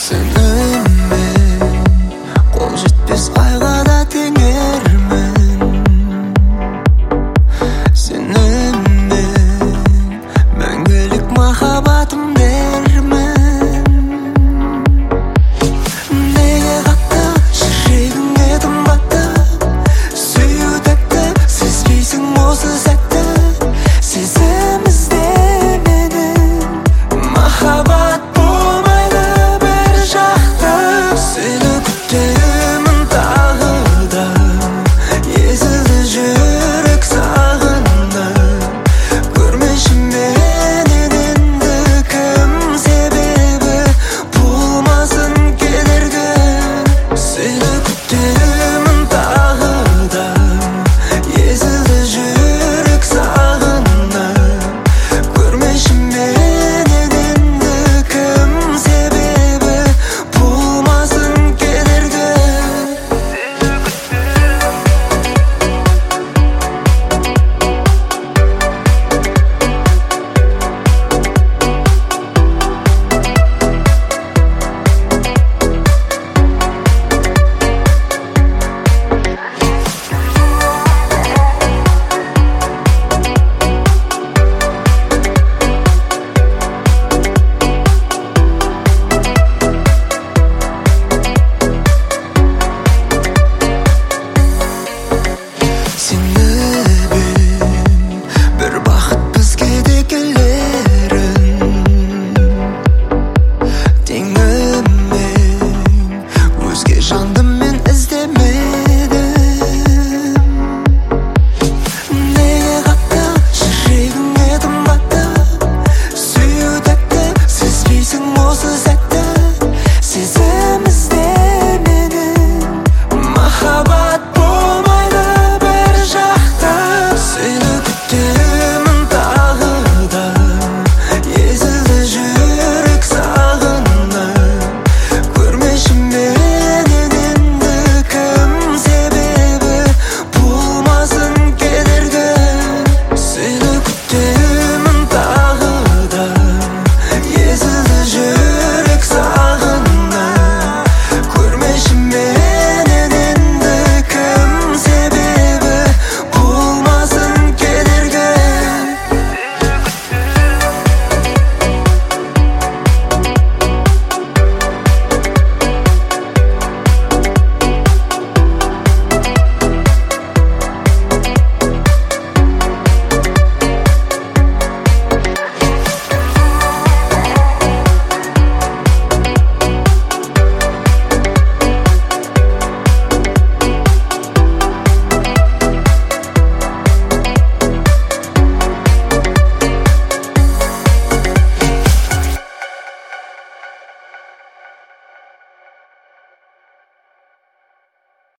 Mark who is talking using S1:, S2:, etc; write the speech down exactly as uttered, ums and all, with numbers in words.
S1: Сеніммен қол жетпес айға да теңермін. Сеніммен мәңгілік махаббатым дермін. Неге қатты жүрегіңе тымбатты, сүю тәтті, сезбейсің осы сәтті. Сезім іздеменің махаббат болмайды бір жақты. Сені күтемін тағы да, езілді жүрек сағынып. Көрмеші менен енді кім, себебі болмасын кедергі. Сені күтемін тағы да, езілді жүрек сағынып. Көрмеші менен енді кім, себебі болмасын кедергі. Сені бен бір бақыт бізге де келерін. Теңіммен өзге жанды мен іздемедім. Неге қатты жүрегіңе тымбатты, сүю тәтті, сезбейсің осы сәтті.